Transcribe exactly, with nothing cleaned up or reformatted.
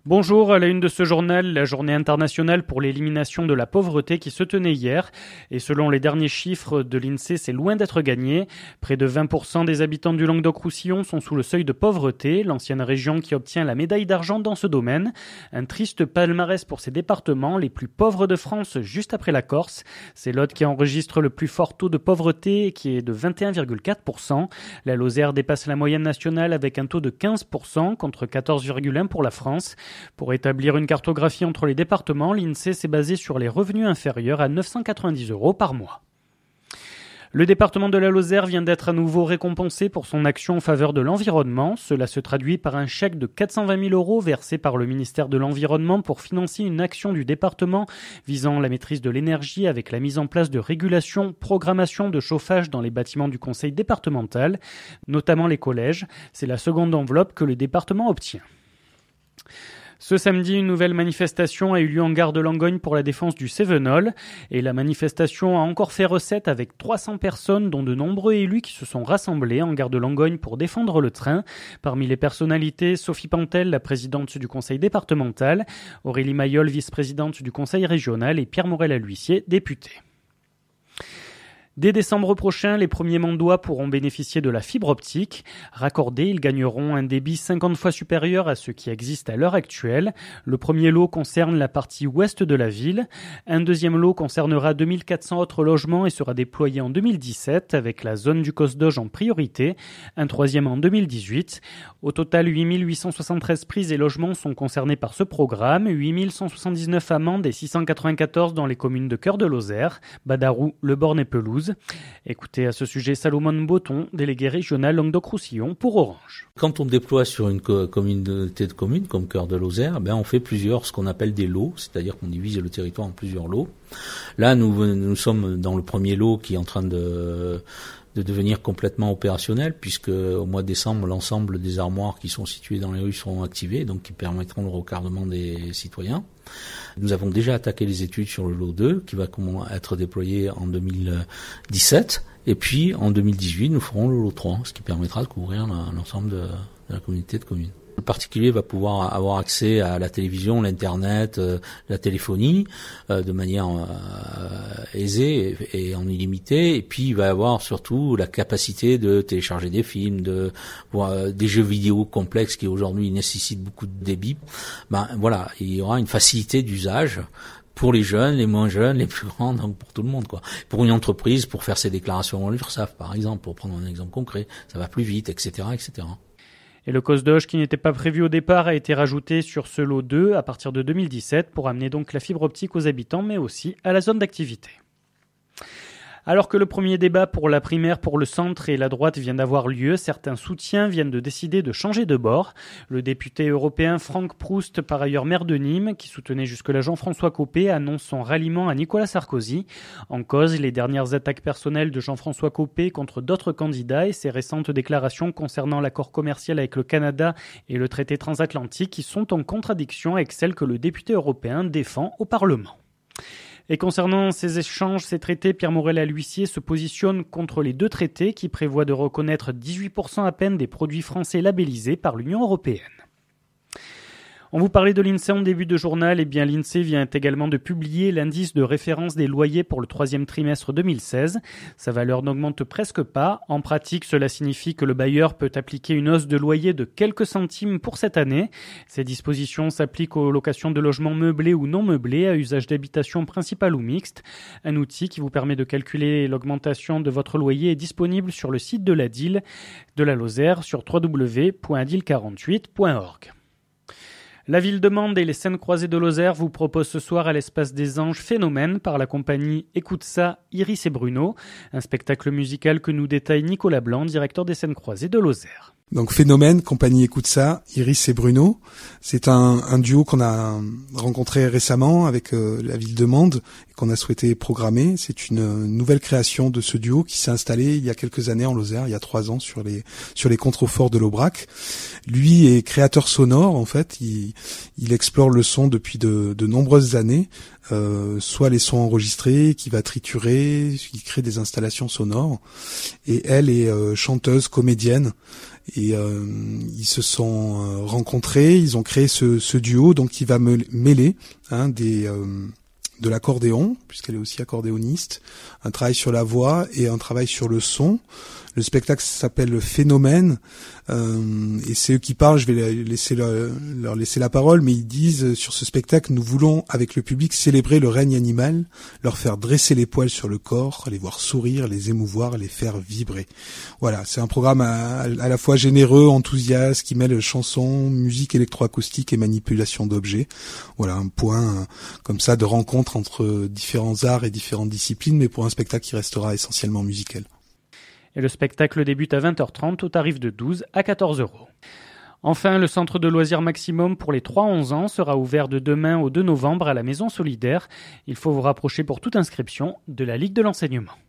Bonjour, à la une de ce journal, la journée internationale pour l'élimination de la pauvreté qui se tenait hier. Et selon les derniers chiffres de l'INSEE, c'est loin d'être gagné. Près de vingt pour cent des habitants du Languedoc-Roussillon sont sous le seuil de pauvreté, l'ancienne région qui obtient la médaille d'argent dans ce domaine. Un triste palmarès pour ces départements, les plus pauvres de France, juste après la Corse. C'est l'Aude qui enregistre le plus fort taux de pauvreté, qui est de vingt et un virgule quatre pour cent. La Lozère dépasse la moyenne nationale avec un taux de quinze pour cent contre quatorze virgule un pour cent pour la France. Pour établir une cartographie entre les départements, l'INSEE s'est basé sur les revenus inférieurs à neuf cent quatre-vingt-dix euros par mois. Le département de la Lozère vient d'être à nouveau récompensé pour son action en faveur de l'environnement. Cela se traduit par un chèque de quatre cent vingt mille euros versé par le ministère de l'Environnement pour financer une action du département visant la maîtrise de l'énergie avec la mise en place de régulation, programmation de chauffage dans les bâtiments du conseil départemental, notamment les collèges. C'est la seconde enveloppe que le département obtient. Ce samedi, une nouvelle manifestation a eu lieu en gare de Langogne pour la défense du Cévenol. Et la manifestation a encore fait recette avec trois cents personnes, dont de nombreux élus qui se sont rassemblés en gare de Langogne pour défendre le train. Parmi les personnalités, Sophie Pantel, la présidente du conseil départemental, Aurélie Mayol, vice-présidente du conseil régional et Pierre Morel-Huissier, député. Dès décembre prochain, les premiers Mondois pourront bénéficier de la fibre optique. Raccordés, ils gagneront un débit cinquante fois supérieur à ce qui existe à l'heure actuelle. Le premier lot concerne la partie ouest de la ville. Un deuxième lot concernera deux mille quatre cents autres logements et sera déployé en deux mille dix-sept avec la zone du Cosdoge en priorité. Un troisième en deux mille dix-huit. Au total, huit mille huit cent soixante-treize prises et logements sont concernés par ce programme. huit mille cent soixante-dix-neuf amendes et six cent quatre-vingt-quatorze dans les communes de Cœur de Lozère, Badarou, Le Born et Pelouse. Écoutez à ce sujet Salomon Botton, délégué régional Languedoc-Roussillon pour Orange. Quand on déploie sur une co- communauté de communes comme Cœur de Lozère, ben on fait plusieurs, ce qu'on appelle des lots, c'est-à-dire qu'on divise le territoire en plusieurs lots. Là, nous, nous sommes dans le premier lot qui est en train de, de devenir complètement opérationnel, puisque au mois de décembre, l'ensemble des armoires qui sont situées dans les rues seront activées, donc qui permettront le recardement des citoyens. Nous avons déjà attaqué les études sur le lot deux, qui va être déployé en deux mille dix-sept. Et puis, en deux mille dix-huit, nous ferons le lot trois, ce qui permettra de couvrir l'ensemble de, de la communauté de communes. Le particulier va pouvoir avoir accès à la télévision, l'internet, euh, la téléphonie euh, de manière euh, aisée et, et en illimité. Et puis il va avoir surtout la capacité de télécharger des films, de voir euh, des jeux vidéo complexes qui aujourd'hui nécessitent beaucoup de débit. Ben voilà, il y aura une facilité d'usage pour les jeunes, les moins jeunes, les plus grands, donc pour tout le monde, quoi. Pour une entreprise, pour faire ses déclarations en l'URSSAF, par exemple, pour prendre un exemple concret, ça va plus vite, et cetera, et cetera. Et le Cosdoge, qui n'était pas prévu au départ, a été rajouté sur ce lot deux à partir de deux mille dix-sept pour amener donc la fibre optique aux habitants, mais aussi à la zone d'activité. Alors que le premier débat pour la primaire pour le centre et la droite vient d'avoir lieu, certains soutiens viennent de décider de changer de bord. Le député européen Franck Proust, par ailleurs maire de Nîmes, qui soutenait jusque-là Jean-François Copé, annonce son ralliement à Nicolas Sarkozy. En cause, les dernières attaques personnelles de Jean-François Copé contre d'autres candidats et ses récentes déclarations concernant l'accord commercial avec le Canada et le traité transatlantique qui sont en contradiction avec celles que le député européen défend au Parlement. Et concernant ces échanges, ces traités, Pierre Morel-Huissier se positionne contre les deux traités qui prévoient de reconnaître dix-huit pour cent à peine des produits français labellisés par l'Union européenne. On vous parlait de l'INSEE en début de journal, et bien l'INSEE vient également de publier l'indice de référence des loyers pour le troisième trimestre deux mille seize. Sa valeur n'augmente presque pas. En pratique, cela signifie que le bailleur peut appliquer une hausse de loyer de quelques centimes pour cette année. Ces dispositions s'appliquent aux locations de logements meublés ou non meublés à usage d'habitation principale ou mixte. Un outil qui vous permet de calculer l'augmentation de votre loyer est disponible sur le site de la D I L de la Lozère sur w w w point d i l quarante-huit point org. La ville de Mende et les Scènes croisées de Lozère vous proposent ce soir à l'Espace des Anges Phénomène par la compagnie Écoute ça, Iris et Bruno, un spectacle musical que nous détaille Nicolas Blanc, directeur des Scènes croisées de Lozère. Donc Phénomène, compagnie Écoute ça, Iris et Bruno. C'est un, un duo qu'on a rencontré récemment avec euh, la ville de Mende et qu'on a souhaité programmer. C'est une, une nouvelle création de ce duo qui s'est installé il y a quelques années en Lozère, il y a trois ans sur les sur les contreforts de l'Aubrac. Lui est créateur sonore en fait. Il, il explore le son depuis de, de nombreuses années. Euh, soit les sons enregistrés, qui va triturer, qui crée des installations sonores. Et elle est euh, chanteuse, comédienne. Et euh, ils se sont euh, rencontrés, ils ont créé ce, ce duo, donc qui va me, mêler hein, des euh, de l'accordéon, puisqu'elle est aussi accordéoniste, un travail sur la voix et un travail sur le son. Le spectacle s'appelle Le Phénomène, euh, et c'est eux qui parlent, je vais laisser leur, leur laisser la parole, mais ils disent sur ce spectacle, nous voulons avec le public célébrer le règne animal, leur faire dresser les poils sur le corps, les voir sourire, les émouvoir, les faire vibrer. Voilà, c'est un programme à, à la fois généreux, enthousiaste, qui mêle chansons, musique électroacoustique et manipulation d'objets. Voilà, un point euh, comme ça de rencontre entre différents arts et différentes disciplines, mais pour un spectacle qui restera essentiellement musical. Et le spectacle débute à vingt heures trente au tarif de douze à quatorze euros. Enfin, le centre de loisirs Maximum pour les trois à onze ans sera ouvert de demain au deux novembre à la Maison Solidaire. Il faut vous rapprocher pour toute inscription de la Ligue de l'enseignement.